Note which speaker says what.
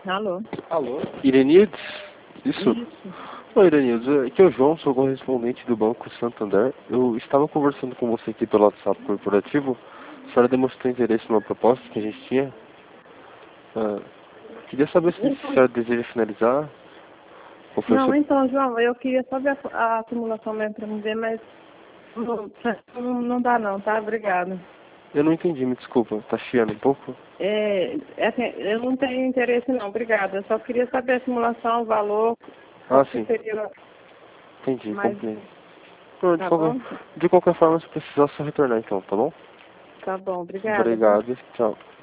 Speaker 1: Alô?
Speaker 2: Alô? Irenildes? Isso? Oi, Irenildes. Aqui é o João, sou correspondente do Banco Santander. Eu estava conversando com você aqui pelo WhatsApp corporativo. A senhora demonstrou interesse numa proposta que a gente tinha. Queria saber se a senhora deseja finalizar.
Speaker 1: Não, então, João, eu queria só ver a simulação mesmo para me ver, mas não dá não, tá? Obrigada.
Speaker 2: Eu não entendi, me desculpa. Tá chiando um pouco?
Speaker 1: Assim, eu não tenho interesse não, obrigada. Eu só queria saber a simulação, o valor, qual que
Speaker 2: Sim.
Speaker 1: seria
Speaker 2: Entendi,
Speaker 1: mais...
Speaker 2: comprei.
Speaker 1: Tá bom?
Speaker 2: De qualquer forma, se precisar, é só retornar então, tá bom?
Speaker 1: Tá bom, obrigada.
Speaker 2: Obrigado. Tchau.